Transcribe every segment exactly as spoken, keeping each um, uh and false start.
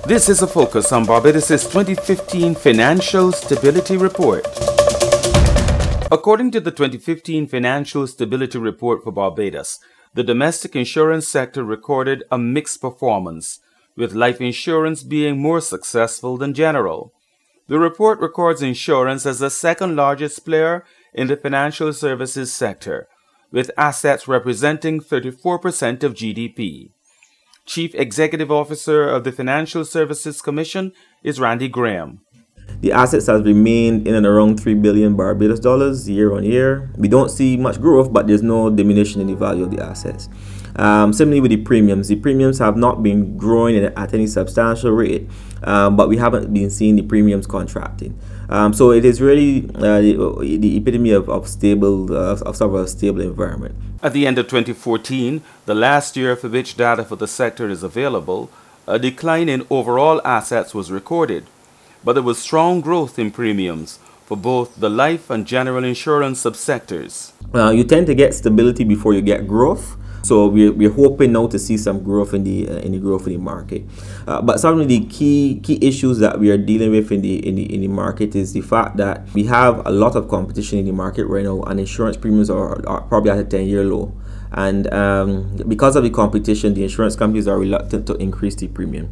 This is a focus on Barbados' twenty fifteen Financial Stability Report. According to the twenty fifteen Financial Stability Report for Barbados, the domestic insurance sector recorded a mixed performance, with life insurance being more successful than general. The report records insurance as the second largest player in the financial services sector, with assets representing thirty-four percent of G D P. Chief Executive Officer of the Financial Services Commission is Randy Graham. The assets have remained in and around three billion Barbados dollars year on year. We don't see much growth, but there's no diminution in the value of the assets. Um, similarly with the premiums, the premiums have not been growing at any substantial rate, um, but we haven't been seeing the premiums contracting. Um, so it is really uh, the, the epitome of, of stable, uh, of sort of a stable environment. At the end of twenty fourteen, the last year for which data for the sector is available, a decline in overall assets was recorded, but there was strong growth in premiums for both the life and general insurance subsectors. Uh, you tend to get stability before you get growth. So we're, we're hoping now to see some growth in the uh, in the growth in the market. Uh, but some of the key key issues that we are dealing with in the in the in the market is the fact that we have a lot of competition in the market right now, and insurance premiums are, are probably at a ten-year low. And um, because of the competition, the insurance companies are reluctant to increase the premium.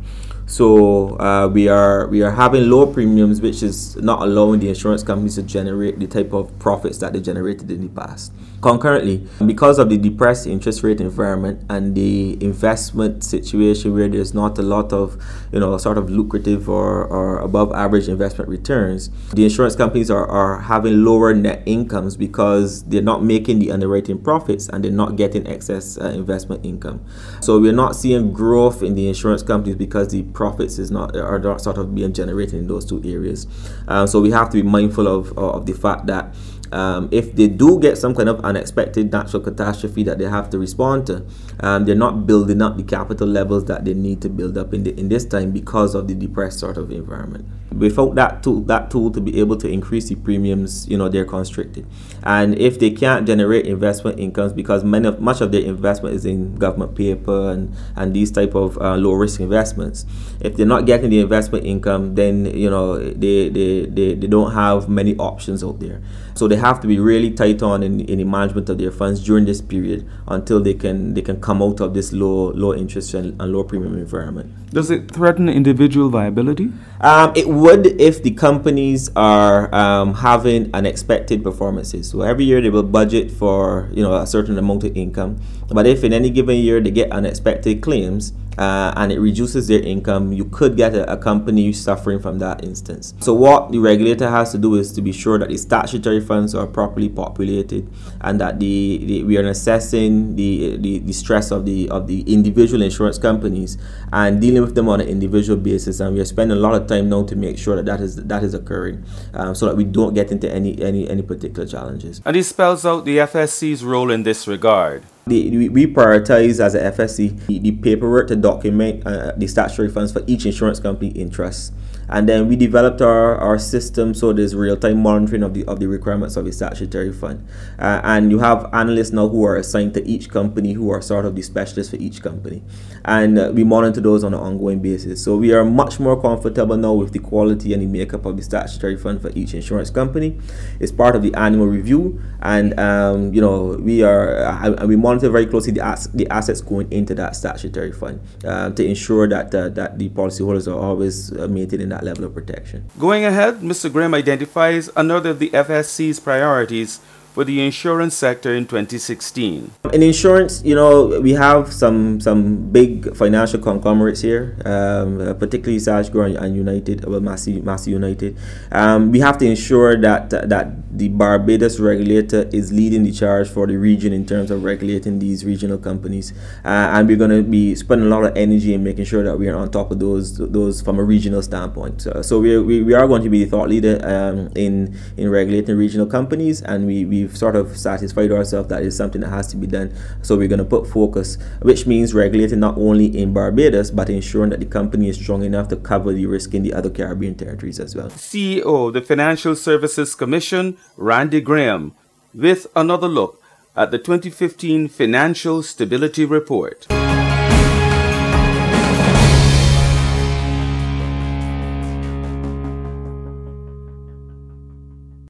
So uh, we are we are having low premiums, which is not allowing the insurance companies to generate the type of profits that they generated in the past. Concurrently, because of the depressed interest rate environment and the investment situation where there's not a lot of, you know, sort of lucrative or, or above average investment returns, the insurance companies are, are having lower net incomes because they're not making the underwriting profits and they're not getting excess uh, investment income. So we're not seeing growth in the insurance companies because the profits is not are not sort of being generated in those two areas. Um, so we have to be mindful of, of the fact that Um, if they do get some kind of unexpected natural catastrophe that they have to respond to, um, they're not building up the capital levels that they need to build up in the, in this time because of the depressed sort of environment. Without that tool, that tool to be able to increase the premiums, you know, they're constricted. And if they can't generate investment incomes because many of, much of their investment is in government paper and, and these type of uh, low risk investments, if they're not getting the investment income, then, you know, they, they, they, they don't have many options out there. So they have to be really tight on in, in the management of their funds during this period until they can they can come out of this low low interest and, and low premium environment. Does it threaten individual viability? Um, it would if the companies are um, having unexpected performances. So every year they will budget for, you know, a certain amount of income, but if in any given year they get unexpected claims, Uh, and it reduces their income, you could get a, a company suffering from that instance. So what the regulator has to do is to be sure that the statutory funds are properly populated and that the, the we are assessing the, the the stress of the of the individual insurance companies and dealing with them on an individual basis. And we are spending a lot of time now to make sure that that is that is occurring, um, so that we don't get into any any any particular challenges. And it spells out the F S C's role in this regard. The, we prioritize as a F S C the, the paperwork to document uh, the statutory funds for each insurance company in trust. And then we developed our, our system so there's real-time monitoring of the of the requirements of the statutory fund. Uh, and you have analysts now who are assigned to each company who are sort of the specialists for each company. And uh, we monitor those on an ongoing basis. So we are much more comfortable now with the quality and the makeup of the statutory fund for each insurance company. It's part of the annual review. And, um, you know, we are uh, we monitor very closely the, as- the assets going into that statutory fund uh, to ensure that, uh, that the policyholders are always uh, maintaining that level of protection. Going ahead, Mister Graham identifies another of the F S C's priorities for the insurance sector in twenty sixteen. In insurance, you know, we have some some big financial conglomerates here, um, uh, particularly Sagicor and United, well, Massey, Massey United. Um, we have to ensure that uh, that the Barbados regulator is leading the charge for the region in terms of regulating these regional companies, uh, and we're going to be spending a lot of energy in making sure that we are on top of those those from a regional standpoint. So, so we, we we are going to be the thought leader um, in in regulating regional companies, and we we We've sort of satisfied ourselves that it's something that has to be done. So we're going to put focus, which means regulating not only in Barbados, but ensuring that the company is strong enough to cover the risk in the other Caribbean territories as well. C E O of the Financial Services Commission, Randy Graham, with another look at the twenty fifteen Financial Stability Report.